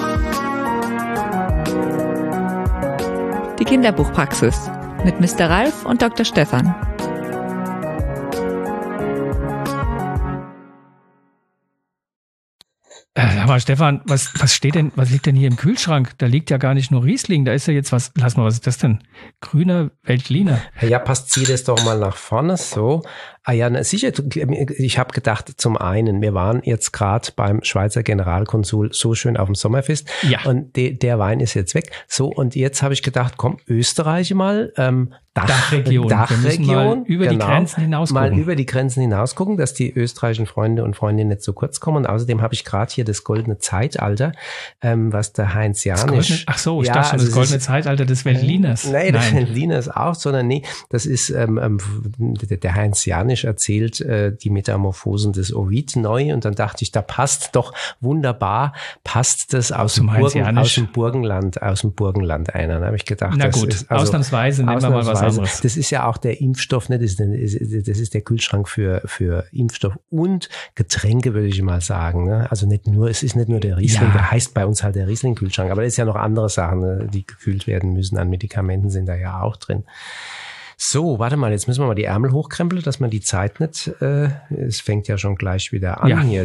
Die Kinderbuchpraxis mit Mr. Ralf und Dr. Stefan. Sag mal, Stefan, was liegt denn hier im Kühlschrank? Da liegt ja gar nicht nur Riesling, da ist ja jetzt was, lass mal, was ist das denn? Grüner Veltliner. Ja, passt, zieh das doch mal nach vorne, so. Ah ja, na, sicher, ich habe gedacht, zum einen, wir waren jetzt gerade beim Schweizer Generalkonsul so schön auf dem Sommerfest, ja. Und der Wein ist jetzt weg. So, und jetzt habe ich gedacht, komm, Österreich mal, Dachregion. Wir müssen mal über die Grenzen hinaus gucken. Mal über die Grenzen hinaus gucken, dass die österreichischen Freunde und Freundinnen nicht so kurz kommen. Und außerdem habe ich gerade hier das goldene Zeitalter, was der Heinz Janisch... Ach so, ich dachte schon, das goldene Zeitalter des Veltliners. Nein, des Veltliners auch, sondern nee, das ist der Heinz Janisch erzählt die Metamorphosen des Ovid neu, und dann dachte ich, da passt doch wunderbar, passt das aus dem Burgenland einer. Dann habe ich gedacht, na gut, das ist, also, ausnahmsweise nehmen wir mal was anderes. Das ist ja auch der Impfstoff, ne? Das ist der Kühlschrank für Impfstoff und Getränke, würde ich mal sagen. Ne? Also es ist nicht nur der Riesling, ja. Der heißt bei uns halt der Riesling-Kühlschrank, aber es ist ja noch andere Sachen, ne? Die gekühlt werden müssen, an Medikamenten sind da ja auch drin. So, warte mal, jetzt müssen wir mal die Ärmel hochkrempeln, dass man die Zeit nicht, es fängt ja schon gleich wieder an hier.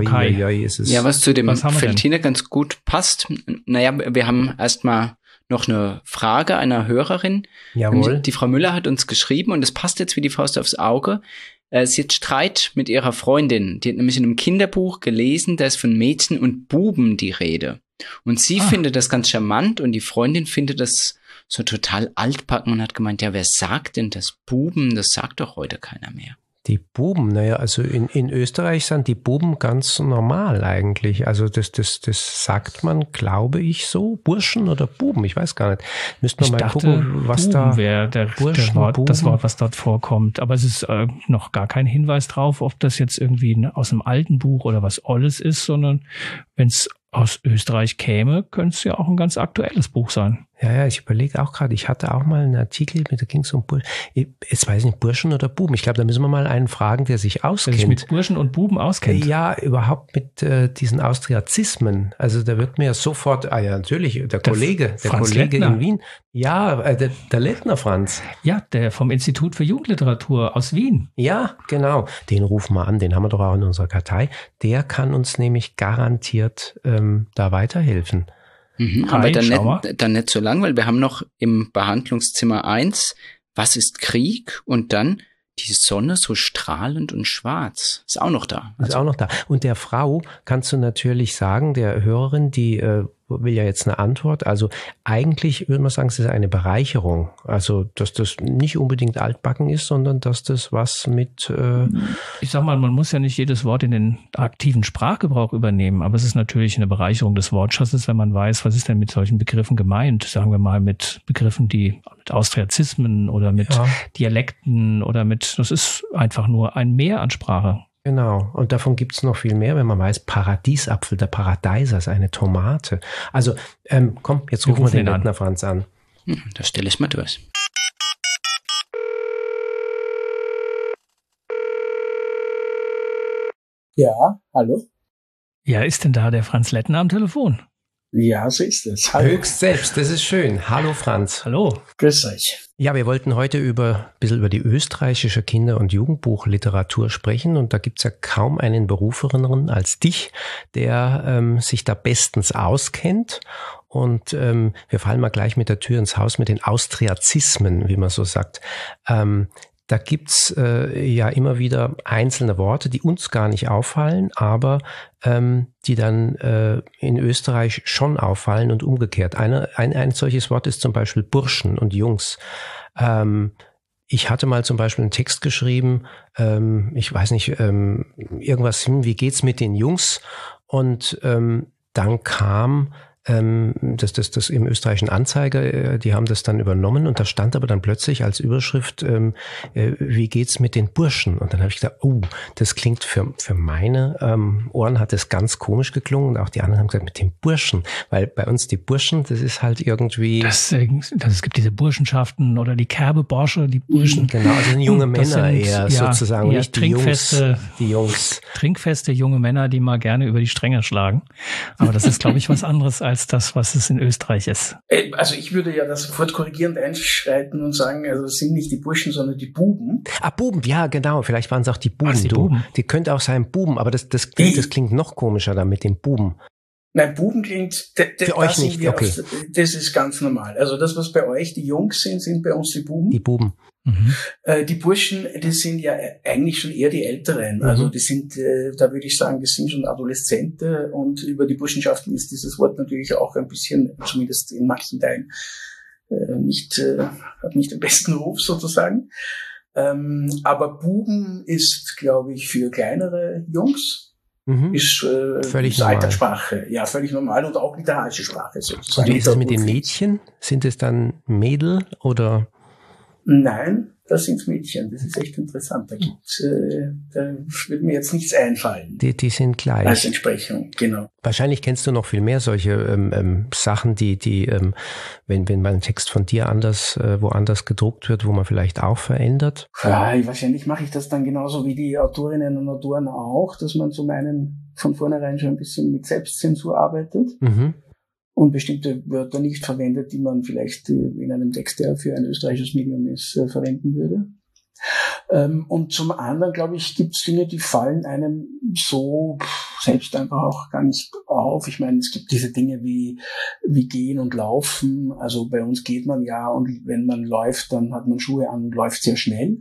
Was zu dem Veltliner ganz gut passt. Naja, wir haben erstmal noch eine Frage einer Hörerin. Jawohl. Die Frau Müller hat uns geschrieben, und das passt jetzt wie die Faust aufs Auge. Sie hat Streit mit ihrer Freundin. Die hat nämlich in einem Kinderbuch gelesen, da ist von Mädchen und Buben die Rede. Und sie findet das ganz charmant und die Freundin findet das so total altbacken und hat gemeint, ja, wer sagt denn das Buben? Das sagt doch heute keiner mehr. Die Buben, naja, also in Österreich sind die Buben ganz normal eigentlich. Also das sagt man, glaube ich, so. Burschen oder Buben, ich weiß gar nicht. Müssten wir mal gucken, was Buben da wäre das Wort, was dort vorkommt. Aber es ist noch gar kein Hinweis drauf, ob das jetzt irgendwie aus einem alten Buch oder was Olles ist, sondern wenn es aus Österreich käme, könnte es ja auch ein ganz aktuelles Buch sein. Ja, ich überlege auch gerade, ich hatte auch mal einen Artikel, da ging es um Burschen. Jetzt weiß ich nicht, Burschen oder Buben. Ich glaube, da müssen wir mal einen fragen, der sich auskennt. Der sich mit Burschen und Buben auskennt. Ja, überhaupt mit diesen Austriazismen. Also da wird mir sofort, natürlich, der Kollege in Wien. Ja, der Lettner Franz. Ja, der vom Institut für Jugendliteratur aus Wien. Ja, genau. Den rufen wir an, den haben wir doch auch in unserer Kartei. Der kann uns nämlich garantiert da weiterhelfen. Aber dann nicht so lang, weil wir haben noch im Behandlungszimmer 1, was ist Krieg? Und dann die Sonne so strahlend und schwarz. Ist auch noch da. Ist auch noch da. Und der Frau kannst du natürlich sagen, der Hörerin, die will ja jetzt eine Antwort. Also eigentlich würde man sagen, es ist eine Bereicherung. Also, dass das nicht unbedingt altbacken ist, sondern dass das was mit... Ich sag mal, man muss ja nicht jedes Wort in den aktiven Sprachgebrauch übernehmen, aber es ist natürlich eine Bereicherung des Wortschatzes, wenn man weiß, was ist denn mit solchen Begriffen gemeint. Sagen wir mal mit Begriffen, die mit Austriazismen oder mit Dialekten oder das ist einfach nur ein Mehr an Sprache. Genau, und davon gibt's noch viel mehr, wenn man weiß, Paradiesapfel, der Paradeiser ist eine Tomate. Also, komm, jetzt rufen wir den Lettner Franz an. Das stelle ich mal durch. Ja, hallo? Ja, ist denn da der Franz Lettner am Telefon? Ja, so ist es. Hallo. Höchst selbst, das ist schön. Hallo Franz. Hallo. Grüß euch. Ja, wir wollten heute ein bisschen über die österreichische Kinder- und Jugendbuchliteratur sprechen, und da gibt's ja kaum einen berufeneren als dich, der sich da bestens auskennt. Und wir fallen mal gleich mit der Tür ins Haus mit den Austriazismen, wie man so sagt. Da gibt's ja immer wieder einzelne Worte, die uns gar nicht auffallen, aber die dann in Österreich schon auffallen und umgekehrt. Ein solches Wort ist zum Beispiel Burschen und Jungs. Ich hatte mal zum Beispiel einen Text geschrieben, ich weiß nicht, irgendwas, wie geht's mit den Jungs? Und dann kam das im österreichischen Anzeiger, die haben das dann übernommen, und da stand aber dann plötzlich als Überschrift, wie geht's mit den Burschen? Und dann habe ich gedacht, das klingt für meine Ohren hat das ganz komisch geklungen, und auch die anderen haben gesagt, mit den Burschen, weil bei uns die Burschen, das ist halt irgendwie... Es gibt diese Burschenschaften oder die Kerbe-Borsche, die Burschen. Genau, also sind junge Männer eher sozusagen, nicht die Jungs. Trinkfeste junge Männer, die mal gerne über die Stränge schlagen. Aber das ist, glaube ich, was anderes als als das, was es in Österreich ist. Also ich würde ja da sofort korrigierend einschreiten und sagen, also es sind nicht die Burschen, sondern die Buben. Buben, ja genau, vielleicht waren es auch die Buben. Buben. Die könnte auch sein Buben, aber das klingt noch komischer da mit dem Buben. Nein, Buben klingt, für euch nicht, okay. Das ist ganz normal. Also das, was bei euch die Jungs sind bei uns die Buben. Die Buben. Die Burschen, das sind ja eigentlich schon eher die Älteren. Also die sind, da würde ich sagen, das sind schon Adoleszente, und über die Burschenschaften ist dieses Wort natürlich auch ein bisschen, zumindest in manchen Teilen, hat nicht den besten Ruf sozusagen. Aber Buben ist, glaube ich, für kleinere Jungs. Ist völlig normal. Alterssprache. Ja, völlig normal und auch literarische Sprache sozusagen. Und wie ist es mit den Mädchen? Sind es dann Mädel oder? Nein, das sind Mädchen. Das ist echt interessant. Da wird mir jetzt nichts einfallen. Die sind gleich. Als Entsprechung, genau. Wahrscheinlich kennst du noch viel mehr solche Sachen, die wenn mal ein Text von dir woanders gedruckt wird, wo man vielleicht auch verändert. Ja, wahrscheinlich mache ich das dann genauso wie die Autorinnen und Autoren auch, dass man zum einen von vornherein schon ein bisschen mit Selbstzensur arbeitet. Und bestimmte Wörter nicht verwendet, die man vielleicht in einem Text, der für ein österreichisches Medium ist, verwenden würde. Und zum anderen, glaube ich, gibt es Dinge, die fallen einem so selbst einfach auch gar nicht auf. Ich meine, es gibt diese Dinge wie Gehen und Laufen. Also bei uns geht man ja, und wenn man läuft, dann hat man Schuhe an und läuft sehr schnell.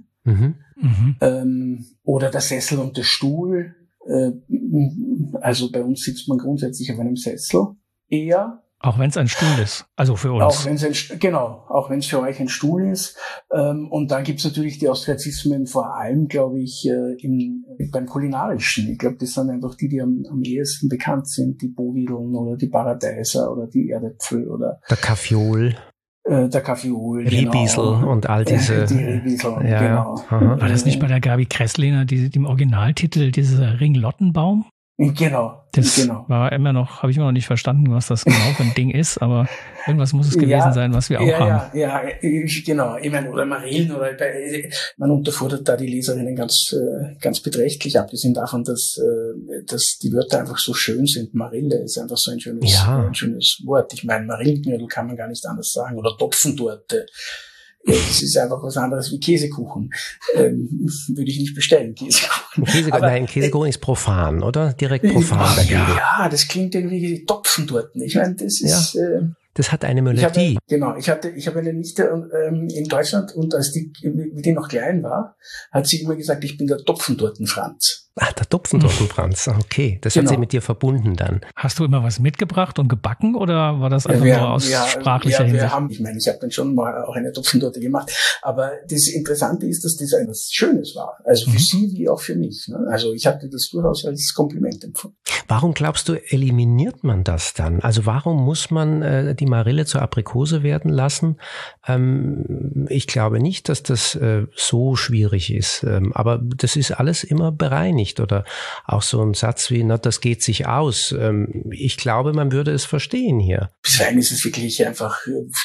Oder der Sessel und der Stuhl. Also bei uns sitzt man grundsätzlich auf einem Sessel eher. Auch wenn es ein Stuhl ist, also für uns. Auch wenn es für euch ein Stuhl ist. Und dann gibt's natürlich die Austriazismen, vor allem, glaube ich, beim Kulinarischen. Ich glaube, das sind einfach die am ehesten bekannt sind, die Bowideln oder die Paradeiser oder die Erdäpfel oder der Kaffeeol. Rehbiesel, genau. Und all diese. Die Rehbiesel, ja, genau. War das nicht bei der Gabi Kressliner, im Originaltitel, dieser Ringlottenbaum? Genau. War habe ich immer noch nicht verstanden, was das genau für ein Ding ist, aber irgendwas muss es gewesen sein, was wir auch haben. Ja, genau. Ich meine, oder Marillen, man unterfordert da die Leserinnen ganz beträchtlich, abgesehen davon, dass die Wörter einfach so schön sind. Marille ist einfach so ein schönes Wort. Ich meine, Marillenknödel kann man gar nicht anders sagen, oder Topfentorte. Das ist einfach was anderes wie Käsekuchen. Würde ich nicht bestellen, Käsekuchen. Käsekuchen ist profan, oder? Direkt profan dagegen. Ja, das klingt irgendwie wie Topfentorten. Ich meine, das ist... Das hat eine Melodie. Ich habe eine Nichte in Deutschland, und als wie die noch klein war, hat sie immer gesagt, ich bin der Topfentorten-Franz. Ach, der Topfentorten-Franz, okay. Das hat sie mit dir verbunden dann. Hast du immer was mitgebracht und gebacken, oder war das einfach nur aus sprachlicher Hinsicht? Ich habe dann schon mal auch eine Topfentorte gemacht. Aber das Interessante ist, dass das etwas Schönes war. Also für sie wie auch für mich. Ne? Also ich hatte das durchaus als Kompliment empfunden. Warum glaubst du, eliminiert man das dann? Also warum muss man die Marille zur Aprikose werden lassen? Ich glaube nicht, dass das so schwierig ist. Aber das ist alles immer bereinigt. Oder auch so ein Satz wie, das geht sich aus. Ich glaube, man würde es verstehen hier. Bisweilen ist es wirklich einfach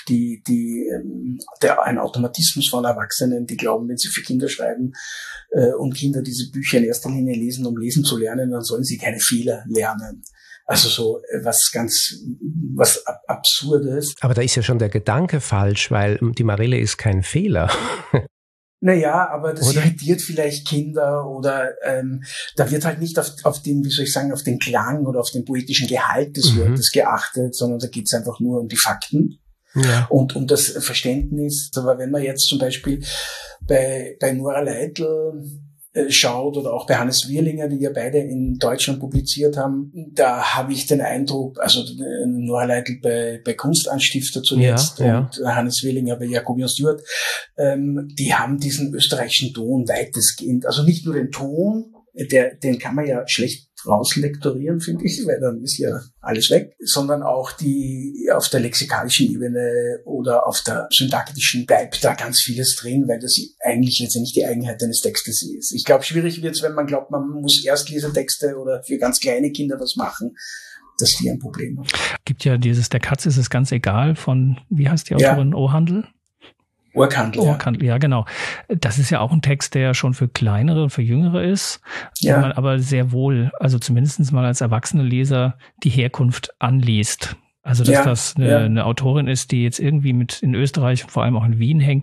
ein Automatismus von Erwachsenen, die glauben, wenn sie für Kinder schreiben und Kinder diese Bücher in erster Linie lesen, um lesen zu lernen, dann sollen sie keine Fehler lernen. Also so was Absurdes. Aber da ist ja schon der Gedanke falsch, weil die Marille ist kein Fehler. Naja, aber das irritiert vielleicht Kinder, oder da wird halt nicht auf den, auf den Klang oder auf den poetischen Gehalt des Wortes geachtet, sondern da geht's einfach nur um die Fakten und um das Verständnis. Aber wenn man jetzt zum Beispiel bei Nora Leitl schaut, oder auch bei Hannes Wirlinger, die ja beide in Deutschland publiziert haben, da habe ich den Eindruck, also Nora Leitl bei Kunstanstifter zuletzt und Hannes Wirlinger bei Jacobi und Stuart, die haben diesen österreichischen Ton weitestgehend, also nicht nur den Ton, den kann man ja schlecht rauslektorieren, finde ich, weil dann ist ja alles weg, sondern auch die auf der lexikalischen Ebene oder auf der syntaktischen bleibt da ganz vieles drin, weil das eigentlich letztendlich die Eigenheit eines Textes ist. Ich glaube, schwierig wird es, wenn man glaubt, man muss Erstlesertexte oder für ganz kleine Kinder was machen, dass die ein Problem haben. Gibt ja der Katz ist es ganz egal von, wie heißt die Autorin, Ohrhandel? Ohrkandel, ja, genau. Das ist ja auch ein Text, der schon für kleinere und für jüngere ist, wo man aber sehr wohl, also zumindest mal als erwachsene Leser, die Herkunft anliest. Also, dass das eine Autorin ist, die jetzt irgendwie mit in Österreich, vor allem auch in Wien hängt,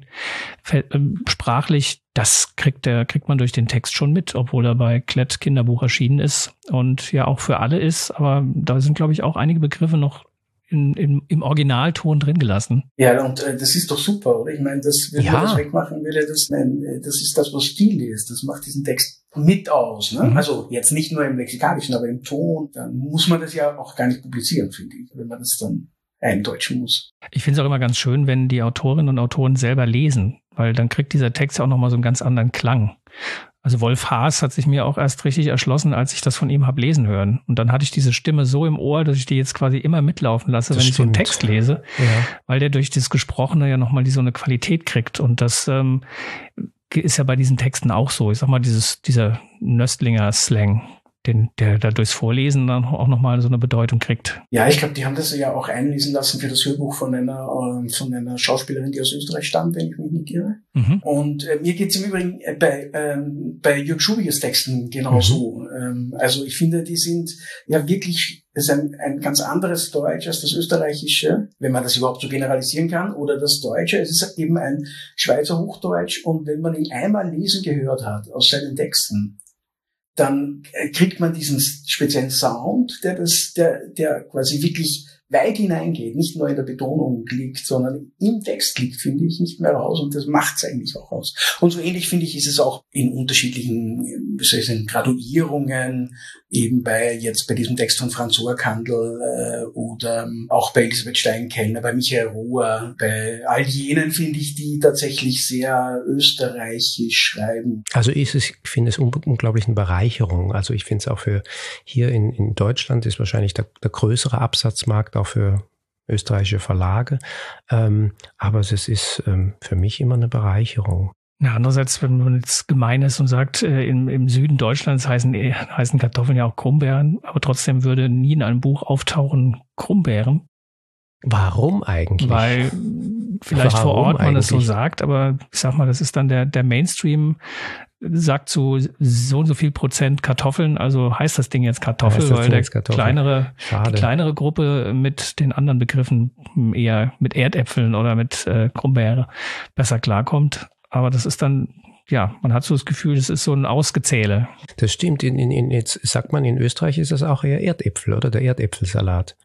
sprachlich, das kriegt man durch den Text schon mit, obwohl er bei Klett Kinderbuch erschienen ist und ja auch für alle ist. Aber da sind, glaube ich, auch einige Begriffe noch im Originalton drin gelassen. Ja, und das ist doch super, oder? Ich meine, wenn man das wegmachen würde, das ist das, was Stil ist. Das macht diesen Text mit aus. Ne? Mhm. Also jetzt nicht nur im Lexikalischen, aber im Ton. Dann muss man das ja auch gar nicht publizieren, finde ich, wenn man das dann eindeutschen muss. Ich finde es auch immer ganz schön, wenn die Autorinnen und Autoren selber lesen, weil dann kriegt dieser Text auch nochmal so einen ganz anderen Klang. Also Wolf Haas hat sich mir auch erst richtig erschlossen, als ich das von ihm habe lesen hören. Und dann hatte ich diese Stimme so im Ohr, dass ich die jetzt quasi immer mitlaufen lasse, wenn ich so einen Text lese, weil der durch das Gesprochene ja nochmal so eine Qualität kriegt. Und das ist ja bei diesen Texten auch so. Ich sag mal, dieser Nöstlinger Slang, der da durchs Vorlesen dann auch nochmal so eine Bedeutung kriegt. Ja, ich glaube, die haben das ja auch einlesen lassen für das Hörbuch von einer Schauspielerin, die aus Österreich stammt, wenn ich mich nicht irre. Mhm. Und mir geht's im Übrigen bei Jörg Schubiges Texten genauso. Also ich finde, die sind ja wirklich, das ist ein ganz anderes Deutsch als das Österreichische, wenn man das überhaupt so generalisieren kann, oder das Deutsche. Es ist eben ein Schweizer Hochdeutsch, und wenn man ihn einmal lesen gehört hat aus seinen Texten, dann kriegt man diesen speziellen Sound, der quasi wirklich weit hineingeht, nicht nur in der Betonung liegt, sondern im Text liegt, finde ich, nicht mehr raus, und das macht's eigentlich auch aus. Und so ähnlich, finde ich, ist es auch in unterschiedlichen, wie soll ich sagen, Graduierungen, eben bei diesem Text von Franz Ohrkandel oder auch bei Elisabeth Steinkellner, bei Michael Rohr, bei all jenen, finde ich, die tatsächlich sehr österreichisch schreiben. Also ich finde es unglaublich eine Bereicherung. Also ich finde es auch für hier in Deutschland ist wahrscheinlich der größere Absatzmarkt auch für österreichische Verlage. Aber es ist für mich immer eine Bereicherung. Ja, andererseits, wenn man jetzt gemein ist und sagt, im Süden Deutschlands heißen Kartoffeln ja auch Krummbeeren, aber trotzdem würde nie in einem Buch auftauchen Krummbeeren. Warum eigentlich? Weil vielleicht vor Ort man das so sagt, aber ich sag mal, das ist dann der Mainstream sagt so und so viel Prozent Kartoffeln, also heißt das Ding jetzt Kartoffel, weil die kleinere Gruppe mit den anderen Begriffen eher mit Erdäpfeln oder mit Krummbeere besser klarkommt. Aber das ist dann, ja, man hat so das Gefühl, das ist so ein Ausgezähle. Das stimmt. Jetzt sagt man, in Österreich ist das auch eher Erdäpfel, oder? Der Erdäpfelsalat.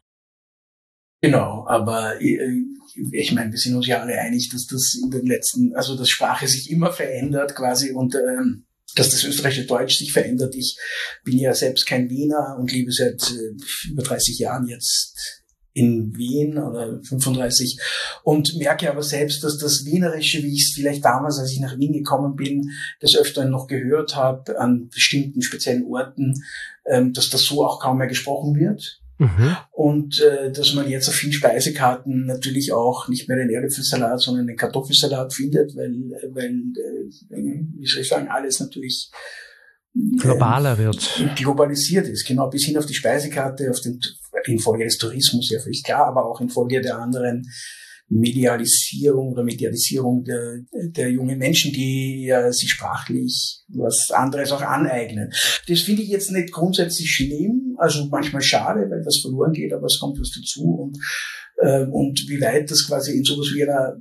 Genau, aber ich meine, wir sind uns ja alle einig, dass das in den letzten, also dass Sprache sich immer verändert quasi, und dass das österreichische Deutsch sich verändert. Ich bin ja selbst kein Wiener und lebe seit über 30 Jahren jetzt in Wien oder 35 und merke aber selbst, dass das Wienerische, wie ich es vielleicht damals, als ich nach Wien gekommen bin, des Öfteren noch gehört habe an bestimmten speziellen Orten, dass das so auch kaum mehr gesprochen wird. Mhm. Und dass man jetzt auf vielen Speisekarten natürlich auch nicht mehr den Erdäpfelsalat, sondern den Kartoffelsalat findet, weil wie soll ich sagen, alles natürlich globaler wird. Globalisiert ist, genau, bis hin auf die Speisekarte, infolge des Tourismus, ja völlig klar, aber auch infolge der anderen Medialisierung der jungen Menschen, die sich sprachlich was anderes auch aneignen. Das finde ich jetzt nicht grundsätzlich schlimm, also manchmal schade, weil was verloren geht, aber es kommt was dazu, und wie weit das quasi in sowas wie einer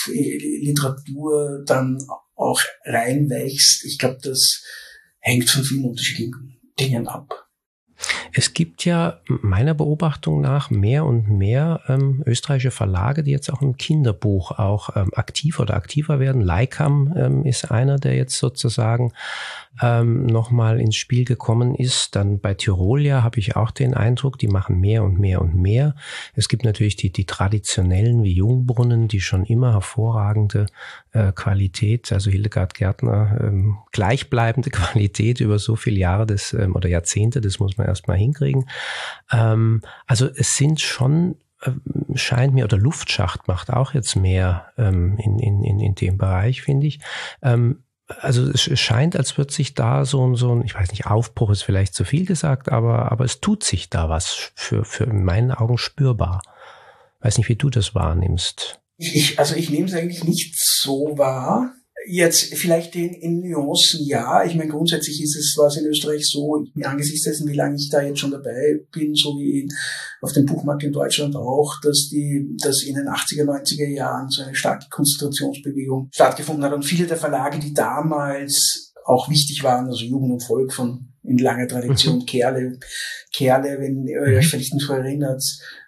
Literatur dann auch reinwächst, ich glaube, das hängt von vielen unterschiedlichen Dingen ab. Es gibt ja meiner Beobachtung nach mehr und mehr österreichische Verlage, die jetzt auch im Kinderbuch auch aktiver werden. Leikam ist einer, der jetzt sozusagen nochmal ins Spiel gekommen ist. Dann bei Tyrolia habe ich auch den Eindruck, die machen mehr und mehr und mehr. Es gibt natürlich die traditionellen wie Jungbrunnen, die schon immer hervorragende Qualität, also Hildegard Gärtner, gleichbleibende Qualität über so viele Jahre oder Jahrzehnte, das muss man erstmal hinkriegen. Also es sind schon, scheint mir, oder Luftschacht macht auch jetzt mehr in dem Bereich, finde ich. Also es scheint, als wird sich da so ein, ich weiß nicht, Aufbruch ist vielleicht zu viel gesagt, aber es tut sich da was für in meinen Augen spürbar. Weiß nicht, wie du das wahrnimmst. Ich nehme es eigentlich nicht so wahr. Jetzt vielleicht in Nuancen, ja. Ich meine, grundsätzlich war es in Österreich so, angesichts dessen, wie lange ich da jetzt schon dabei bin, so wie auf dem Buchmarkt in Deutschland auch, dass in den 80er, 90er Jahren so eine starke Konzentrationsbewegung stattgefunden hat. Und viele der Verlage, die damals auch wichtig waren, also Jugend und Volk in langer Tradition, Kerle, wenn ihr euch vielleicht nicht so erinnert,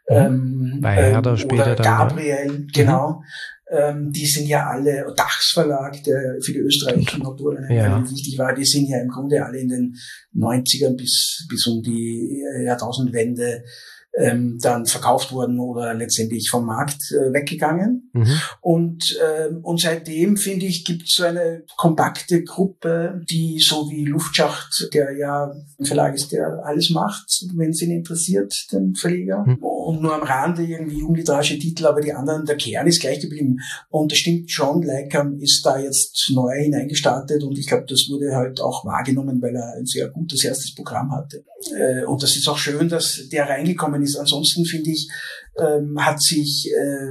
bei Herder später oder dann, Gabriel, genau. Die sind ja alle, Dachs Verlag, der für die österreichischen Autorinnen wichtig war, die sind ja im Grunde alle in den 90ern bis um die Jahrtausendwende dann verkauft worden oder letztendlich vom Markt weggegangen. Und seitdem, finde ich, gibt es so eine kompakte Gruppe, die so wie Luftschacht, der ja ein Verlag ist, der alles macht, wenn es ihn interessiert, den Verleger. Und nur am Rande irgendwie jugendliterarische Titel, aber die anderen, der Kern ist gleich geblieben. Und das stimmt schon, Leikam ist da jetzt neu hineingestartet und ich glaube, das wurde halt auch wahrgenommen, weil er ein sehr gutes erstes Programm hatte. Und das ist auch schön, dass der reingekommen ist. Ansonsten finde ich, hat sich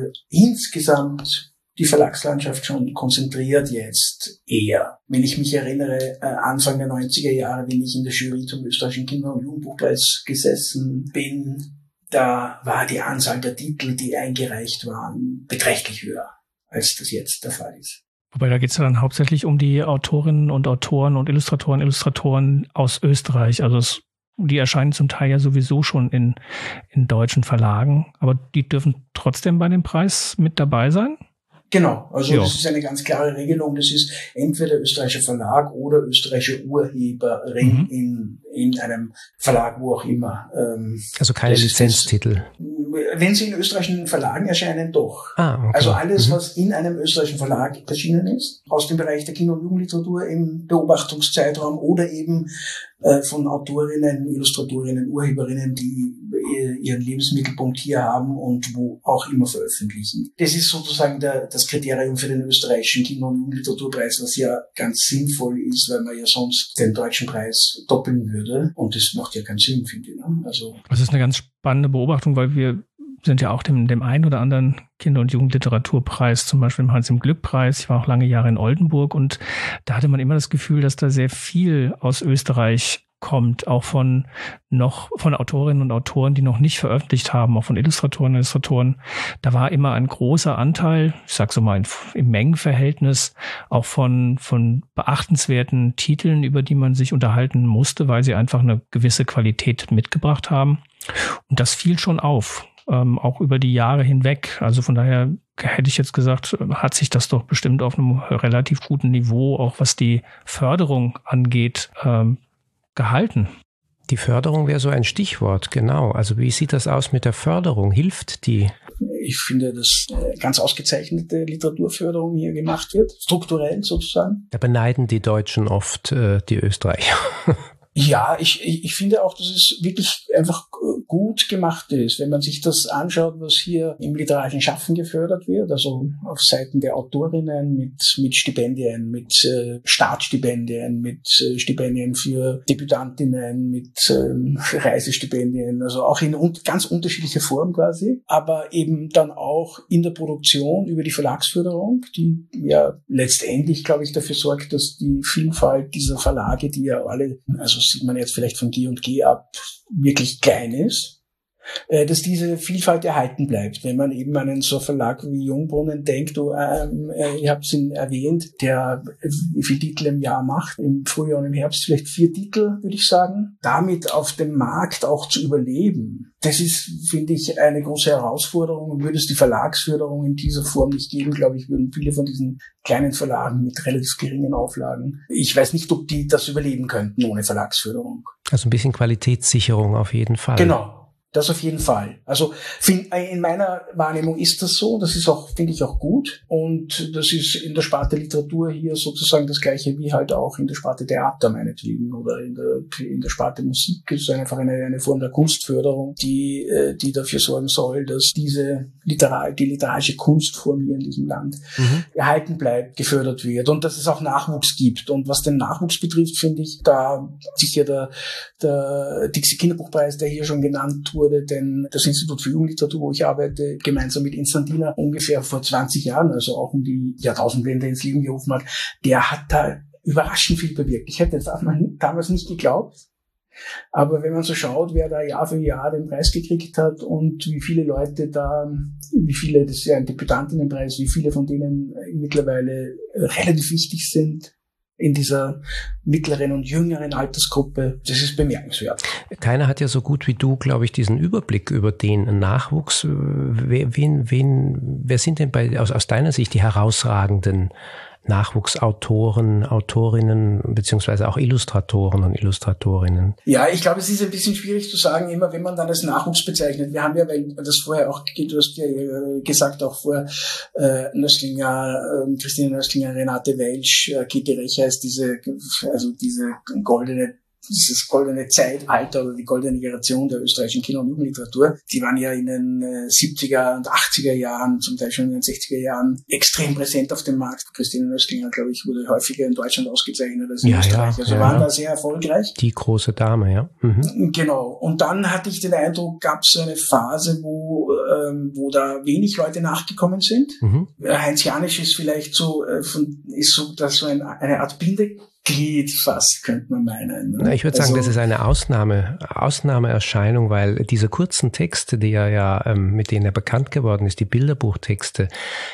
insgesamt die Verlagslandschaft schon konzentriert jetzt eher. Wenn ich mich erinnere, Anfang der 90er Jahre, wenn ich in der Jury zum österreichischen Kinder- und Jugendbuchpreis gesessen bin, da war die Anzahl der Titel, die eingereicht waren, beträchtlich höher, als das jetzt der Fall ist. Wobei, da geht es ja dann hauptsächlich um die Autorinnen und Autoren und Illustratoren aus Österreich. Also die erscheinen zum Teil ja sowieso schon in deutschen Verlagen, aber die dürfen trotzdem bei dem Preis mit dabei sein? Genau, also das ist eine ganz klare Regelung. Das ist entweder österreichischer Verlag oder österreichische Urheberin in einem Verlag, wo auch immer. Also keine Lizenztitel? Wenn sie in österreichischen Verlagen erscheinen, doch. Okay. Also alles, was in einem österreichischen Verlag erschienen ist, aus dem Bereich der Kinder- und Jugendliteratur im Beobachtungszeitraum oder eben von Autorinnen, Illustratorinnen, Urheberinnen, die ihren Lebensmittelpunkt hier haben und wo auch immer veröffentlichen. Das ist sozusagen das Kriterium für den österreichischen Kinder- und Jugendliteraturpreis, was ja ganz sinnvoll ist, weil man ja sonst den deutschen Preis doppeln würde. Und das macht ja keinen Sinn, finde ich. Ne? Also das ist eine ganz spannende Beobachtung, weil wir sind ja auch dem einen oder anderen Kinder- und Jugendliteraturpreis, zum Beispiel im Hans-im-Glück-Preis. Ich war auch lange Jahre in Oldenburg und da hatte man immer das Gefühl, dass da sehr viel aus Österreich kommt, auch von Autorinnen und Autoren, die noch nicht veröffentlicht haben, auch von Illustratoren und Illustratoren. Da war immer ein großer Anteil, ich sag so mal im Mengenverhältnis, auch von beachtenswerten Titeln, über die man sich unterhalten musste, weil sie einfach eine gewisse Qualität mitgebracht haben. Und das fiel schon auf, auch über die Jahre hinweg. Also von daher hätte ich jetzt gesagt, hat sich das doch bestimmt auf einem relativ guten Niveau, auch was die Förderung angeht, gehalten. Die Förderung wäre so ein Stichwort, genau. Also wie sieht das aus mit der Förderung? Hilft die? Ich finde, dass ganz ausgezeichnete Literaturförderung hier gemacht wird, strukturell sozusagen. Da beneiden die Deutschen oft die Österreicher. Ja, ich finde auch, dass es wirklich einfach gut gemacht ist, wenn man sich das anschaut, was hier im literarischen Schaffen gefördert wird, also auf Seiten der Autorinnen mit Stipendien, mit Startstipendien, mit Stipendien für Debütantinnen, mit Reisestipendien, also auch in ganz unterschiedlicher Form quasi, aber eben dann auch in der Produktion über die Verlagsförderung, die ja letztendlich, glaube ich, dafür sorgt, dass die Vielfalt dieser Verlage, die ja alle, also sieht man jetzt vielleicht von G&G ab, wirklich klein ist, dass diese Vielfalt erhalten bleibt. Wenn man eben an einen so Verlag wie Jungbrunnen denkt, ihr habt ihn erwähnt, der wie viele Titel im Jahr macht, im Frühjahr und im Herbst vielleicht 4 Titel, würde ich sagen, damit auf dem Markt auch zu überleben. Das ist, finde ich, eine große Herausforderung. Und würde es die Verlagsförderung in dieser Form nicht geben, glaube ich, würden viele von diesen kleinen Verlagen mit relativ geringen Auflagen, ich weiß nicht, ob die das überleben könnten ohne Verlagsförderung. Also ein bisschen Qualitätssicherung auf jeden Fall. Genau. Das auf jeden Fall. Also in meiner Wahrnehmung ist das so. Das ist auch, finde ich, auch gut. Und das ist in der Sparte Literatur hier sozusagen das Gleiche wie halt auch in der Sparte Theater meinetwegen oder in der Sparte Musik. Es ist einfach eine Form der Kunstförderung, die dafür sorgen soll, dass die literarische Kunstform hier in diesem Land erhalten bleibt, gefördert wird und dass es auch Nachwuchs gibt. Und was den Nachwuchs betrifft, finde ich, da sicher der Dixie Kinderbuchpreis, der hier schon genannt wurde, wurde, denn das Institut für Jugendliteratur, wo ich arbeite, gemeinsam mit Instantina ungefähr vor 20 Jahren, also auch um die Jahrtausendwende ins Leben gerufen hat, der hat da überraschend viel bewirkt. Ich hätte das damals nicht geglaubt. Aber wenn man so schaut, wer da Jahr für Jahr den Preis gekriegt hat und wie viele Leute das ist ja ein Debütantinnenpreis, wie viele von denen mittlerweile relativ wichtig sind in dieser mittleren und jüngeren Altersgruppe, das ist bemerkenswert. Keiner hat ja so gut wie du, glaube ich, diesen Überblick über den Nachwuchs. Wer sind denn aus deiner Sicht die herausragenden Nachwuchsautoren, Autorinnen, beziehungsweise auch Illustratoren und Illustratorinnen? Ja, ich glaube, es ist ein bisschen schwierig zu sagen, immer wenn man dann als Nachwuchs bezeichnet. Wir haben ja, weil das vorher auch, du hast ja gesagt, auch vor Nöstlinger, Christine Nöstlinger, Renate Welsch, Käthe Recher ist dieses goldene Zeitalter oder die goldene Generation der österreichischen Kinder- und Jugendliteratur. Die waren ja in den 70er und 80er Jahren, zum Teil schon in den 60er Jahren, extrem präsent auf dem Markt. Christine Nöstlinger, glaube ich, wurde häufiger in Deutschland ausgezeichnet als in Österreich. Also waren da sehr erfolgreich. Die große Dame, ja. Mhm. Genau. Und dann hatte ich den Eindruck, gab es so eine Phase, wo da wenig Leute nachgekommen sind. Mhm. Heinz Janisch ist vielleicht so eine Art Bindeglied fast, könnte man meinen. Na, ich würde sagen, das ist eine Ausnahmeerscheinung, weil diese kurzen Texte, die mit denen er bekannt geworden ist, die Bilderbuchtexte,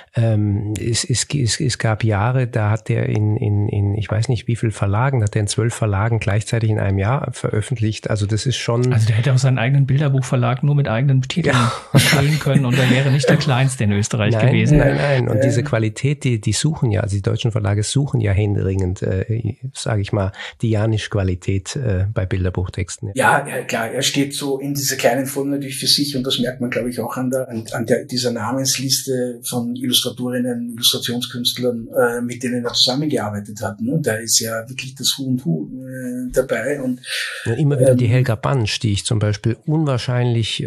es gab Jahre, da hat er in ich weiß nicht wie viel Verlagen, hat er in 12 Verlagen gleichzeitig in einem Jahr veröffentlicht. Also das ist schon... Also der hätte auch seinen eigenen Bilderbuchverlag nur mit eigenen Titeln füllen können und er wäre nicht der kleinste in Österreich gewesen. Nein. Und diese Qualität, die suchen ja, also die deutschen Verlage suchen ja händeringend, sage ich mal, die Janisch-Qualität bei Bilderbuchtexten. Ja, klar, er steht so in dieser kleinen Form natürlich für sich und das merkt man, glaube ich, auch an dieser Namensliste von Illustratorinnen, Illustrationskünstlern, mit denen er zusammengearbeitet hat. Ne? Da ist ja wirklich das Hu und Hu dabei. Und immer wieder die Helga Bansch, die ich zum Beispiel unwahrscheinlich,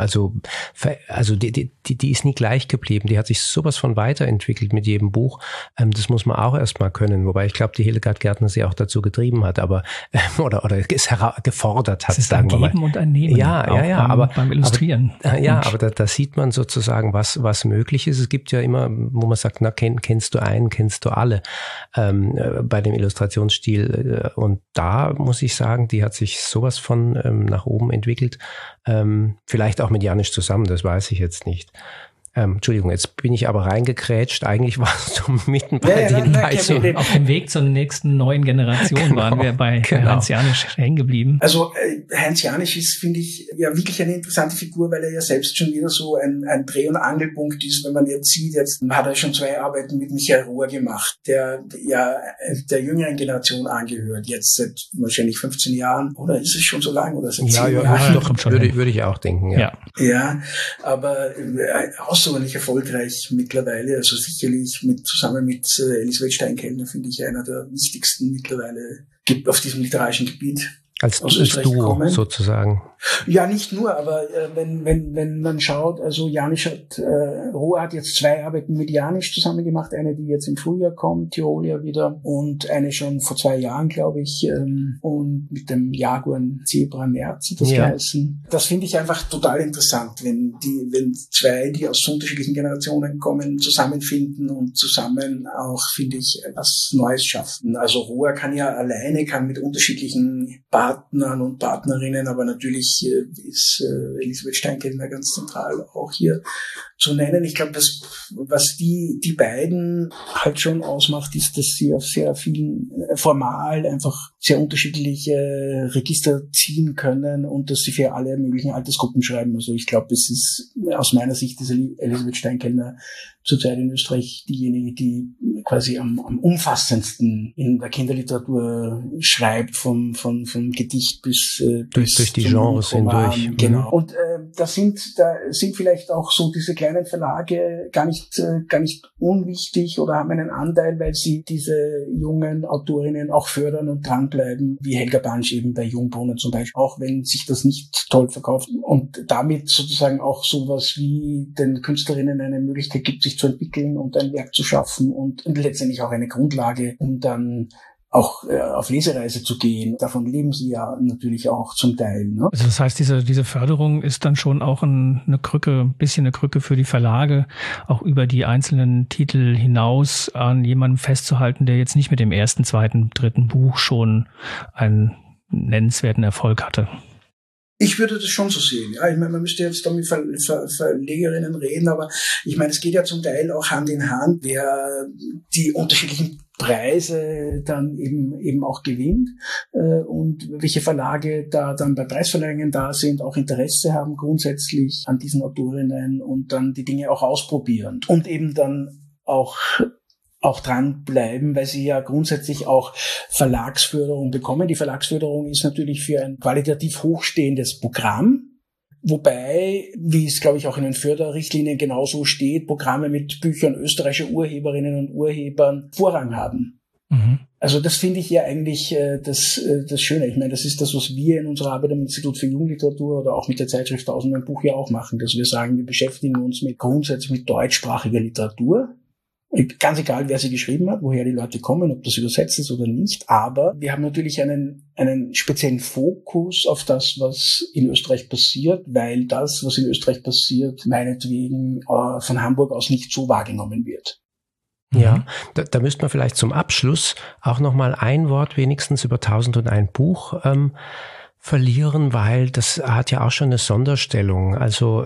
die ist nie gleich geblieben. Die hat sich sowas von weiterentwickelt mit jedem Buch. Das muss man auch erstmal können. Wobei ich glaube, die Hildegard Gärtner sie auch dazu getrieben hat, aber oder es gefordert hat. Es ist ein Geben und ein Nehmen. Aber beim Illustrieren. Aber da sieht man sozusagen, was möglich ist. Es gibt ja immer, wo man sagt, kennst du einen, kennst du alle bei dem Illustrationsstil. Und da muss ich sagen, die hat sich sowas von nach oben entwickelt. Vielleicht auch mit Janisch zusammen, das weiß ich jetzt nicht. Entschuldigung, jetzt bin ich aber reingekrätscht. Eigentlich warst du mitten bei den Leistungen. Auf dem Weg zur nächsten neuen Generation waren wir bei Heinz Janisch hängen geblieben. Also Heinz Janisch ist, finde ich, ja wirklich eine interessante Figur, weil er ja selbst schon wieder so ein Dreh- und Angelpunkt ist. Wenn man jetzt sieht, jetzt hat er schon 2 Arbeiten mit Michael Rohr gemacht, der ja der jüngeren Generation angehört, jetzt seit wahrscheinlich 15 Jahren. Oder ist es schon so lang? Oder seit 10 Jahren? Doch, würde ich auch denken, ja. Ja, aber außerordentlich erfolgreich mittlerweile, also sicherlich zusammen mit Elisabeth Steinkellner, finde ich, einer der wichtigsten mittlerweile auf diesem literarischen Gebiet. Als Duo sozusagen. Ja, nicht nur, aber wenn man schaut, also Rohr hat jetzt 2 Arbeiten mit Janisch zusammen gemacht, eine, die jetzt im Frühjahr kommt, Tirolia wieder, und eine schon vor 2 Jahren, glaube ich, und mit dem Jaguar Zebra März hat das geheißen. Das finde ich einfach total interessant, wenn 2, die aus unterschiedlichen Generationen kommen, zusammenfinden und zusammen auch, finde ich, etwas Neues schaffen. Also Rohr kann mit unterschiedlichen Partnern und Partnerinnen, aber natürlich ist Elisabeth Steinkellner ganz zentral auch hier zu nennen. Ich glaube, was die beiden halt schon ausmacht, ist, dass sie auf sehr vielen formal einfach sehr unterschiedliche Register ziehen können und dass sie für alle möglichen Altersgruppen schreiben. Also ich glaube, es ist aus meiner Sicht ist Elisabeth Steinkellner zurzeit in Österreich diejenige, die quasi am umfassendsten in der Kinderliteratur schreibt, vom Gedicht bis durch die Genres hindurch. Genau. Und da sind vielleicht auch so diese kleinen Verlage gar nicht unwichtig oder haben einen Anteil, weil sie diese jungen Autorinnen auch fördern und dranbleiben, wie Helga Bansch eben bei Jungbrunnen zum Beispiel, auch wenn sich das nicht toll verkauft und damit sozusagen auch sowas wie den Künstlerinnen eine Möglichkeit gibt, sich zu entwickeln und ein Werk zu schaffen und letztendlich auch eine Grundlage, um dann auch auf Lesereise zu gehen. Davon leben sie ja natürlich auch zum Teil. Ne? Also das heißt, diese Förderung ist dann schon auch ein bisschen eine Krücke für die Verlage, auch über die einzelnen Titel hinaus an jemandem festzuhalten, der jetzt nicht mit dem ersten, zweiten, dritten Buch schon einen nennenswerten Erfolg hatte. Ich würde das schon so sehen. Ja, ich meine, man müsste jetzt da mit Verlegerinnen reden, aber ich meine, es geht ja zum Teil auch Hand in Hand, wer die unterschiedlichen Preise dann eben auch gewinnt und welche Verlage da dann bei Preisverleihungen da sind, auch Interesse haben grundsätzlich an diesen Autorinnen und dann die Dinge auch ausprobieren und eben dann auch dranbleiben, weil sie ja grundsätzlich auch Verlagsförderung bekommen. Die Verlagsförderung ist natürlich für ein qualitativ hochstehendes Programm, wobei, wie es, glaube ich, auch in den Förderrichtlinien genauso steht, Programme mit Büchern österreichischer Urheberinnen und Urhebern Vorrang haben. Mhm. Also das finde ich ja eigentlich das Schöne. Ich meine, das ist das, was wir in unserer Arbeit am Institut für Jugendliteratur oder auch mit der Zeitschrift 1000 ein Buch ja auch machen, dass wir sagen, wir beschäftigen uns grundsätzlich mit deutschsprachiger Literatur. Ganz egal, wer sie geschrieben hat, woher die Leute kommen, ob das übersetzt ist oder nicht. Aber wir haben natürlich einen speziellen Fokus auf das, was in Österreich passiert, weil das, was in Österreich passiert, meinetwegen von Hamburg aus nicht so wahrgenommen wird. Ja, da müsste man vielleicht zum Abschluss auch nochmal ein Wort wenigstens über 1001 Buch verlieren, weil das hat ja auch schon eine Sonderstellung. Also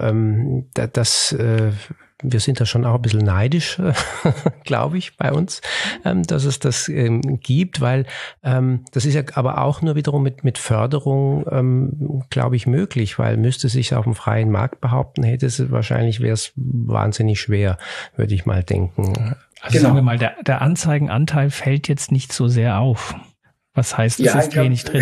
wir sind da schon auch ein bisschen neidisch, glaube ich, bei uns, dass es das gibt, weil das ist ja aber auch nur wiederum mit Förderung, glaube ich, möglich, weil müsste sich auf dem freien Markt behaupten, wäre es wahnsinnig schwer, würde ich mal denken. Also sagen wir mal, der Anzeigenanteil fällt jetzt nicht so sehr auf. Was heißt, es ist wenig drin?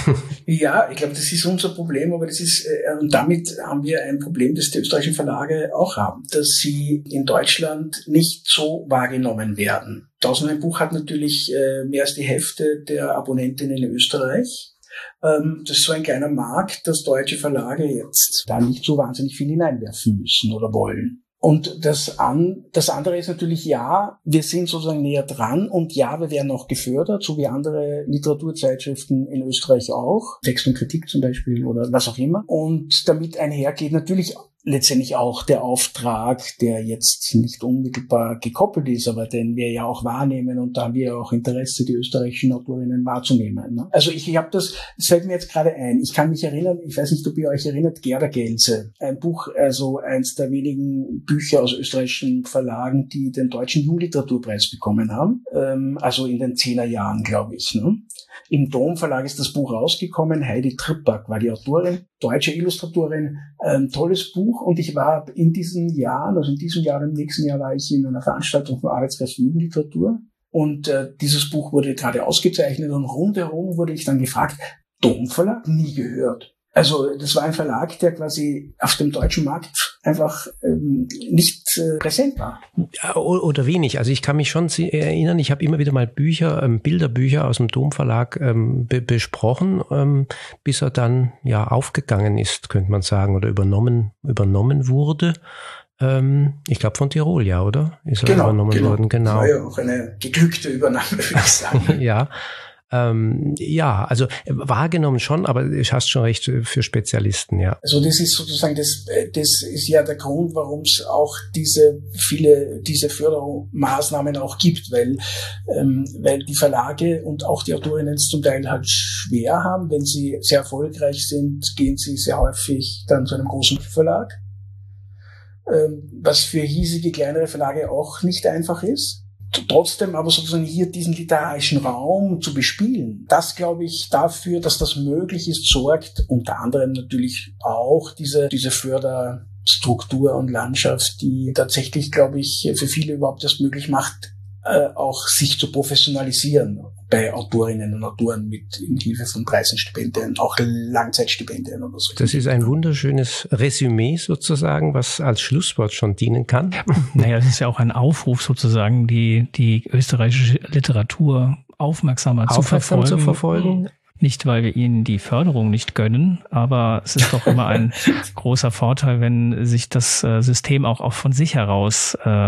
Ja, ich glaube, das ist unser Problem, aber das ist, und damit haben wir ein Problem, das die österreichischen Verlage auch haben, dass sie in Deutschland nicht so wahrgenommen werden. 1001 Buch hat natürlich mehr als die Hälfte der Abonnentinnen in Österreich. Das ist so ein kleiner Markt, dass deutsche Verlage jetzt da nicht so wahnsinnig viel hineinwerfen müssen oder wollen. Und das andere ist natürlich, ja, wir sind sozusagen näher dran und ja, wir werden auch gefördert, so wie andere Literaturzeitschriften in Österreich auch, Text und Kritik zum Beispiel oder was auch immer. Und damit einhergeht natürlich letztendlich auch der Auftrag, der jetzt nicht unmittelbar gekoppelt ist, aber den wir ja auch wahrnehmen und da haben wir ja auch Interesse, die österreichischen Autorinnen wahrzunehmen. Ne? Also ich habe das fällt mir jetzt gerade ein, ich kann mich erinnern, ich weiß nicht, ob ihr euch erinnert, Gerda Gelse, ein Buch, also eins der wenigen Bücher aus österreichischen Verlagen, die den Deutschen Jugendliteraturpreis bekommen haben, also in den 10er Jahren, glaube ich. Ne? Im Dom Verlag ist das Buch rausgekommen, Heidi Trippack war die Autorin, deutsche Illustratorin, tolles Buch und ich war in diesem Jahr und im nächsten Jahr war ich in einer Veranstaltung vom Arbeitskreis für Jugendliteratur und dieses Buch wurde gerade ausgezeichnet und rundherum wurde ich dann gefragt, Dom Verlag, nie gehört. Also das war ein Verlag, der quasi auf dem deutschen Markt einfach nicht präsent war. Oder wenig. Also ich kann mich schon erinnern, ich habe immer wieder mal Bilderbücher aus dem Domverlag besprochen, bis er dann ja aufgegangen ist, könnte man sagen, oder übernommen wurde. Ich glaube von Tirol, ja, oder? Ist er übernommen worden, genau. Das war ja auch eine geglückte Übernahme, würde ich sagen. Ja. Ja, also wahrgenommen schon, aber du hast schon recht für Spezialisten, ja. Also das ist sozusagen, das ist ja der Grund, warum es auch diese Fördermaßnahmen auch gibt, weil die Verlage und auch die Autorinnen es zum Teil halt schwer haben. Wenn sie sehr erfolgreich sind, gehen sie sehr häufig dann zu einem großen Verlag, was für hiesige kleinere Verlage auch nicht einfach ist. Trotzdem aber sozusagen hier diesen literarischen Raum zu bespielen, das glaube ich dafür, dass das möglich ist, sorgt unter anderem natürlich auch diese Förderstruktur und Landschaft, die tatsächlich, glaube ich, für viele überhaupt erst möglich macht, auch sich zu professionalisieren bei Autorinnen und Autoren mit Hilfe von Preisenstipendien, auch Langzeitstipendien oder so. Das ist ein wunderschönes Resümee sozusagen, was als Schlusswort schon dienen kann. Naja, das ist ja auch ein Aufruf sozusagen, die österreichische Literatur aufmerksamer zu verfolgen. Nicht, weil wir ihnen die Förderung nicht gönnen, aber es ist doch immer ein großer Vorteil, wenn sich das System auch von sich heraus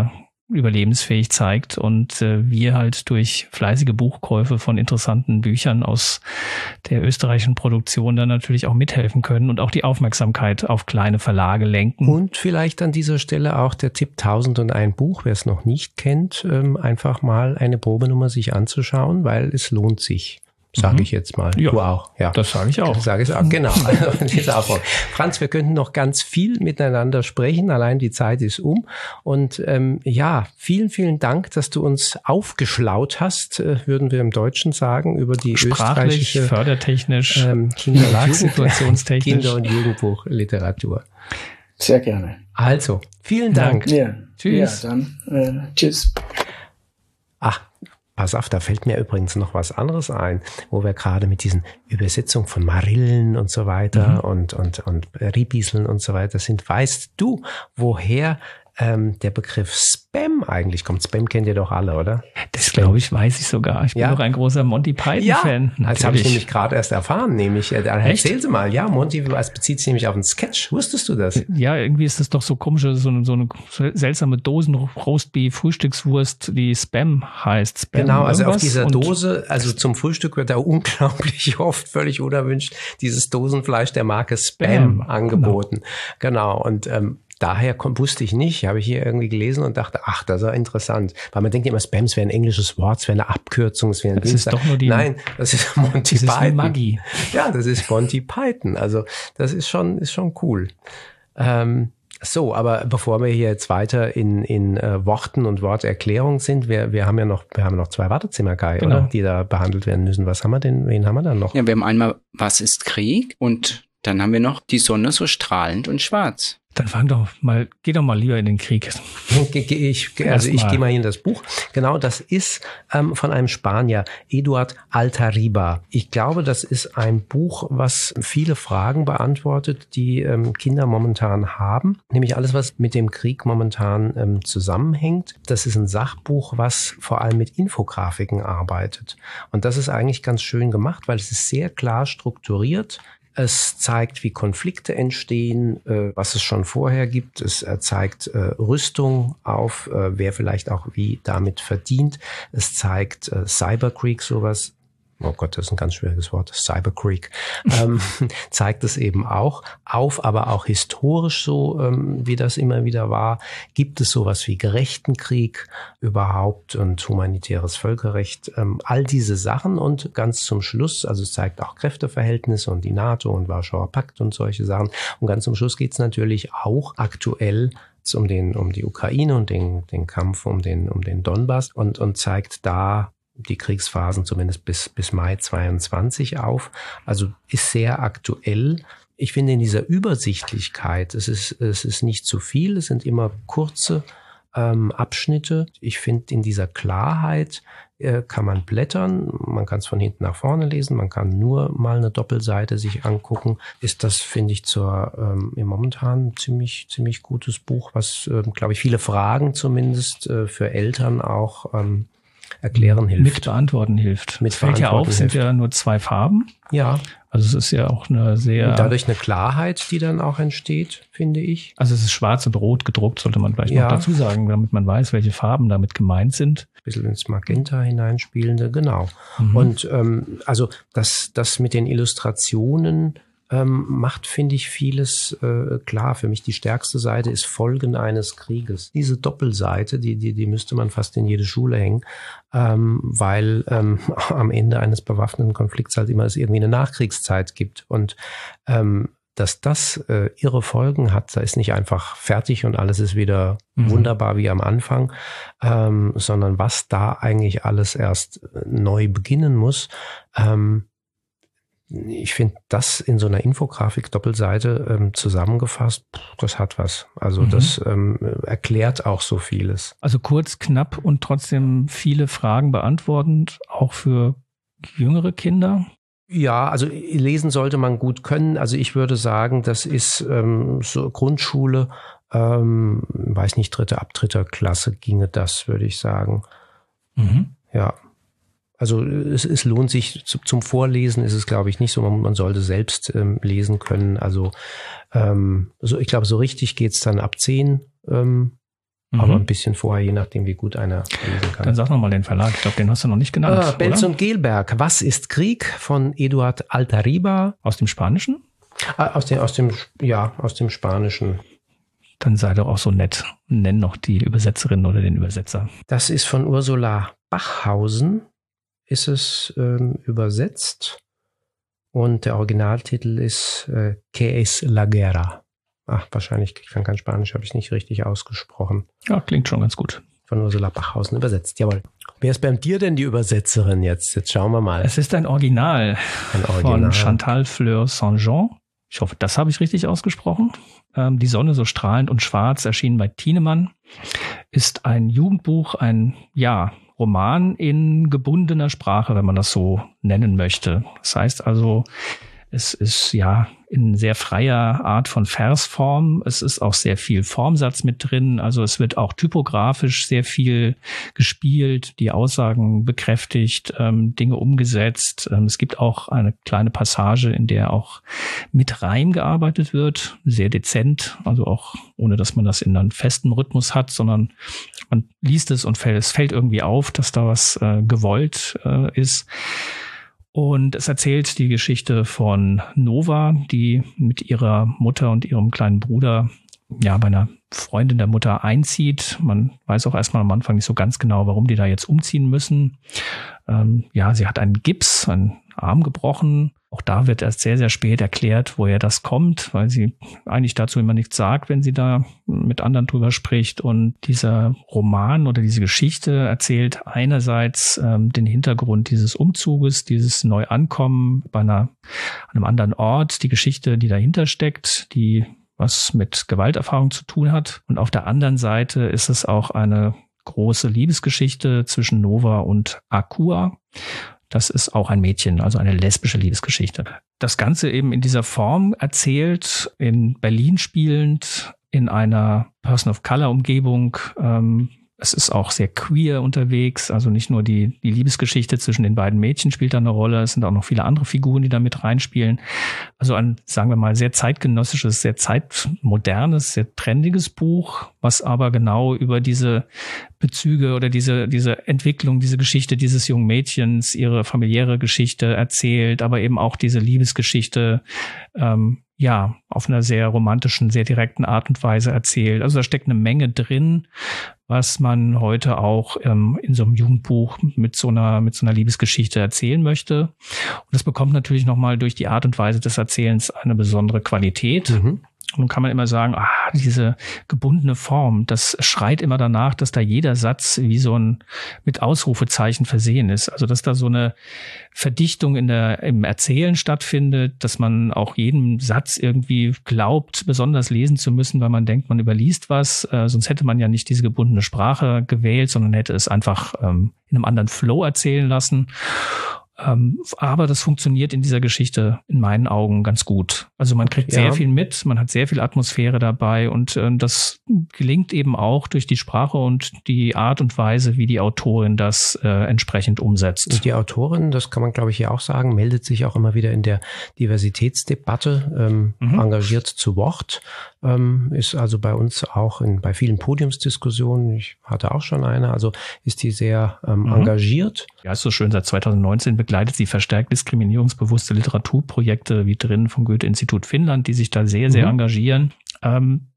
überlebensfähig zeigt und wir halt durch fleißige Buchkäufe von interessanten Büchern aus der österreichischen Produktion dann natürlich auch mithelfen können und auch die Aufmerksamkeit auf kleine Verlage lenken. Und vielleicht an dieser Stelle auch der Tipp 1001 Buch, wer es noch nicht kennt, einfach mal eine Probenummer sich anzuschauen, weil es lohnt sich. Sage ich jetzt mal. Ja, du auch. Ja, das sage ich auch. Sage ich auch, genau. Franz, wir könnten noch ganz viel miteinander sprechen, allein die Zeit ist um. Und vielen, vielen Dank, dass du uns aufgeschlaut hast, würden wir im Deutschen sagen, über die sprachlich, österreichische fördertechnisch, Verlagssituationstechnisch Kinder- und Jugendbuchliteratur. Sehr gerne. Also, vielen Dank. Ja. Tschüss. Ja, dann tschüss. Ach, pass auf, da fällt mir übrigens noch was anderes ein, wo wir gerade mit diesen Übersetzungen von Marillen und so weiter und Ribieseln und so weiter sind. Weißt du, woher der Begriff Spam eigentlich kommt? Spam kennt ihr doch alle, oder? Das glaube ich, weiß ich sogar. Ich bin doch ein großer Monty Python-Fan. Ja, das habe ich nämlich gerade erst erfahren. Erzähl sie mal. Ja, Monty, es bezieht sich nämlich auf einen Sketch. Wusstest du das? Ja, irgendwie ist das doch so komisch, so eine seltsame Dosen-Roastbeef-Frühstückswurst, die Spam heißt. Spam genau, also auf irgendwas. dieser Dose, also zum Frühstück wird da unglaublich oft, völlig unerwünscht, dieses Dosenfleisch der Marke Spam angeboten. Genau, und daher wusste ich nicht, habe ich hier irgendwie gelesen und dachte, ach, das ist ja interessant. Weil man denkt immer, Spams wäre ein englisches Wort, es wäre eine Abkürzung, es wäre ein Dienstag. Ist doch nur Nein, das ist Monty Python. Das ist Maggi. Ja, das ist Monty Python. Also das ist schon cool. So, aber bevor wir hier jetzt weiter in Worten und Worterklärung sind, wir haben noch 2 Wartezimmer, Kai, genau, oder? Die da behandelt werden müssen. Wen haben wir dann noch? Ja, wir haben einmal, was ist Krieg? Und dann haben wir noch die Sonne so strahlend und schwarz. Dann geh doch mal lieber in den Krieg. Ich gehe mal in das Buch. Genau, das ist von einem Spanier, Eduard Altarriba. Ich glaube, das ist ein Buch, was viele Fragen beantwortet, die Kinder momentan haben. Nämlich alles, was mit dem Krieg momentan zusammenhängt. Das ist ein Sachbuch, was vor allem mit Infografiken arbeitet. Und das ist eigentlich ganz schön gemacht, weil es ist sehr klar strukturiert. Es zeigt, wie Konflikte entstehen, was es schon vorher gibt. Es zeigt Rüstung auf, wer vielleicht auch wie damit verdient. Es zeigt Cyberkrieg, sowas. Oh Gott, das ist ein ganz schwieriges Wort, Cyberkrieg, zeigt es eben auch auf, aber auch historisch so, wie das immer wieder war, gibt es sowas wie gerechten Krieg überhaupt und humanitäres Völkerrecht, all diese Sachen und ganz zum Schluss, also es zeigt auch Kräfteverhältnisse und die NATO und Warschauer Pakt und solche Sachen und ganz zum Schluss geht es natürlich auch aktuell um die Ukraine und den Kampf um den Donbass und zeigt da die Kriegsphasen zumindest bis Mai 22 auf. Also ist sehr aktuell. Ich finde in dieser Übersichtlichkeit, es ist nicht zu viel, es sind immer kurze Abschnitte. Ich finde in dieser Klarheit kann man blättern, man kann es von hinten nach vorne lesen, man kann nur mal eine Doppelseite sich angucken. Ist das, finde ich, im momentan ziemlich gutes Buch, was, glaube ich, viele Fragen zumindest für Eltern auch erklären hilft. Mit beantworten hilft. Fällt ja auf, sind ja nur 2 Farben. Ja. Also es ist ja auch eine sehr... Und dadurch eine Klarheit, die dann auch entsteht, finde ich. Also es ist schwarz und rot gedruckt, sollte man vielleicht noch dazu sagen, damit man weiß, welche Farben damit gemeint sind. Ein bisschen ins Magenta hineinspielende, genau. Und also das mit den Illustrationen macht, finde ich, vieles klar. Für mich die stärkste Seite ist Folgen eines Krieges. Diese Doppelseite, die müsste man fast in jede Schule hängen, weil am Ende eines bewaffneten Konflikts halt immer es irgendwie eine Nachkriegszeit gibt. Und dass das irre Folgen hat, da ist nicht einfach fertig und alles ist wieder wunderbar wie am Anfang, sondern was da eigentlich alles erst neu beginnen muss. Ich finde, das in so einer Infografik-Doppelseite zusammengefasst, das hat was. Also das erklärt auch so vieles. Also kurz, knapp und trotzdem viele Fragen beantwortend, auch für jüngere Kinder? Ja, also lesen sollte man gut können. Also ich würde sagen, das ist so Grundschule, weiß nicht, ab 3. Klasse ginge das, würde ich sagen. Ja. Also es lohnt sich, zum Vorlesen ist es, glaube ich, nicht so. Man sollte selbst lesen können. Also ich glaube, so richtig geht's dann ab 10 Aber ein bisschen vorher, je nachdem, wie gut einer lesen kann. Dann sag nochmal den Verlag. Ich glaube, den hast du noch nicht genannt. Belz und Gelberg. Was ist Krieg? Von Eduard Altariba. Aus dem Spanischen? Aus dem Spanischen. Dann sei doch auch so nett und nenn noch die Übersetzerin oder den Übersetzer. Das ist von Ursula Bachhausen, ist es übersetzt. Und der Originaltitel ist ¿Qué es la guerra? Wahrscheinlich, ich kann kein Spanisch, habe ich nicht richtig ausgesprochen. Ja, klingt schon ganz gut. Von Ursula Bachhausen übersetzt, jawohl. Wer ist bei dir denn die Übersetzerin jetzt? Jetzt schauen wir mal. Es ist ein Original von Chantal Fleur Saint-Jean. Ich hoffe, das habe ich richtig ausgesprochen. Die Sonne so strahlend und schwarz, erschienen bei Thienemann, ist ein Jugendbuch, ein Roman in gebundener Sprache, wenn man das so nennen möchte. Das heißt also, es ist in sehr freier Art von Versform. Es ist auch sehr viel Formsatz mit drin. Also es wird auch typografisch sehr viel gespielt, die Aussagen bekräftigt, Dinge umgesetzt. Es gibt auch eine kleine Passage, in der auch mit Reim gearbeitet wird. Sehr dezent, also auch ohne, dass man das in einem festen Rhythmus hat, sondern man liest es und es fällt irgendwie auf, dass da was gewollt ist. Und es erzählt die Geschichte von Nova, die mit ihrer Mutter und ihrem kleinen Bruder bei einer Freundin der Mutter einzieht. Man weiß auch erstmal am Anfang nicht so ganz genau, warum die da jetzt umziehen müssen. Sie hat einen Gips, einen Arm gebrochen. Auch da wird erst sehr, sehr spät erklärt, woher das kommt, weil sie eigentlich dazu immer nichts sagt, wenn sie da mit anderen drüber spricht. Und dieser Roman oder diese Geschichte erzählt einerseits den Hintergrund dieses Umzuges, dieses Neuankommen bei einem anderen Ort, die Geschichte, die dahinter steckt, die was mit Gewalterfahrung zu tun hat. Und auf der anderen Seite ist es auch eine große Liebesgeschichte zwischen Nova und Akua. Das ist auch ein Mädchen, also eine lesbische Liebesgeschichte. Das Ganze eben in dieser Form erzählt, in Berlin spielend, in einer Person-of-Color-Umgebung. Es ist auch sehr queer unterwegs, also nicht nur die Liebesgeschichte zwischen den beiden Mädchen spielt da eine Rolle, es sind auch noch viele andere Figuren, die da mit reinspielen. Also ein, sagen wir mal, sehr zeitgenössisches, sehr zeitmodernes, sehr trendiges Buch, was aber genau über diese Bezüge oder diese Entwicklung, diese Geschichte dieses jungen Mädchens, ihre familiäre Geschichte erzählt, aber eben auch diese Liebesgeschichte auf einer sehr romantischen, sehr direkten Art und Weise erzählt. Also da steckt eine Menge drin, was man heute auch in so einem Jugendbuch mit so einer Liebesgeschichte erzählen möchte. Und das bekommt natürlich nochmal durch die Art und Weise des Erzählens eine besondere Qualität. Mhm. Und nun kann man immer sagen, diese gebundene Form, das schreit immer danach, dass da jeder Satz wie so ein mit Ausrufezeichen versehen ist. Also dass da so eine Verdichtung im Erzählen stattfindet, dass man auch jedem Satz irgendwie glaubt, besonders lesen zu müssen, weil man denkt, man überliest was. Sonst hätte man ja nicht diese gebundene Sprache gewählt, sondern hätte es einfach in einem anderen Flow erzählen lassen. Aber das funktioniert in dieser Geschichte in meinen Augen ganz gut. Also man kriegt sehr viel mit, man hat sehr viel Atmosphäre dabei und das gelingt eben auch durch die Sprache und die Art und Weise, wie die Autorin das entsprechend umsetzt. Und die Autorin, das kann man glaube ich hier auch sagen, meldet sich auch immer wieder in der Diversitätsdebatte engagiert zu Wort. Ist also bei uns auch bei vielen Podiumsdiskussionen, ich hatte auch schon eine, also ist die sehr engagiert. Ja, ist so schön, seit 2019 begleitet sie verstärkt diskriminierungsbewusste Literaturprojekte wie drin vom Goethe-Institut Finnland, die sich da sehr, sehr engagieren. Wenn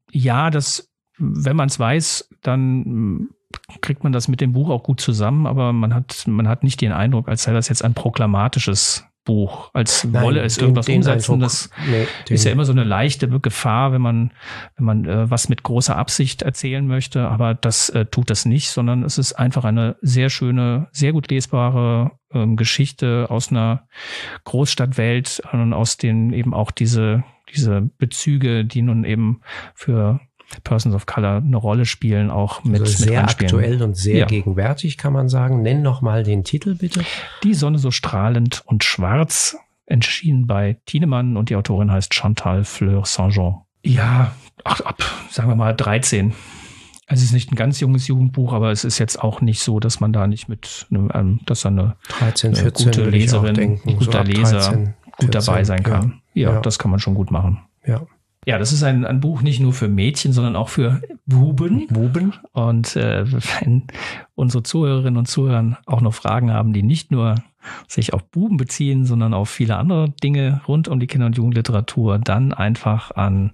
man es weiß, dann kriegt man das mit dem Buch auch gut zusammen, aber man hat nicht den Eindruck, als sei das jetzt ein proklamatisches Buch, als wolle es irgendwas umsetzen. Eindruck, das ist ja immer so eine leichte Gefahr, wenn man was mit großer Absicht erzählen möchte, aber das tut das nicht, sondern es ist einfach eine sehr schöne, sehr gut lesbare Geschichte aus einer Großstadtwelt und aus denen eben auch diese Bezüge, die nun eben für Persons of Color eine Rolle spielen, auch mit sehr reinspielen. Aktuell und sehr gegenwärtig, kann man sagen. Nenn noch mal den Titel, bitte. Die Sonne so strahlend und schwarz, erschienen bei Thienemann und die Autorin heißt Chantal Fleur Saint-Jean. Ja, ab, sagen wir mal 13. Also es ist nicht ein ganz junges Jugendbuch, aber es ist jetzt auch nicht so, dass man da nicht mit dass da eine 13, 14 gute Leserin, ein guter so Leser 13, gut dabei sein kann. Ja, das kann man schon gut machen. Ja. Ja, das ist ein Buch nicht nur für Mädchen, sondern auch für Buben. Und wenn unsere Zuhörerinnen und Zuhörer auch noch Fragen haben, die nicht nur sich auf Buben beziehen, sondern auf viele andere Dinge rund um die Kinder- und Jugendliteratur, dann einfach an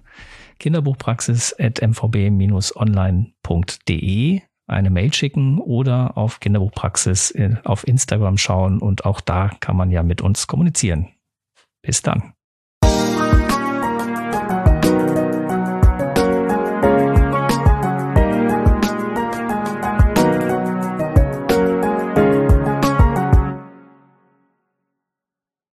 kinderbuchpraxis@mvb-online.de eine Mail schicken oder auf Kinderbuchpraxis auf Instagram schauen und auch da kann man ja mit uns kommunizieren. Bis dann.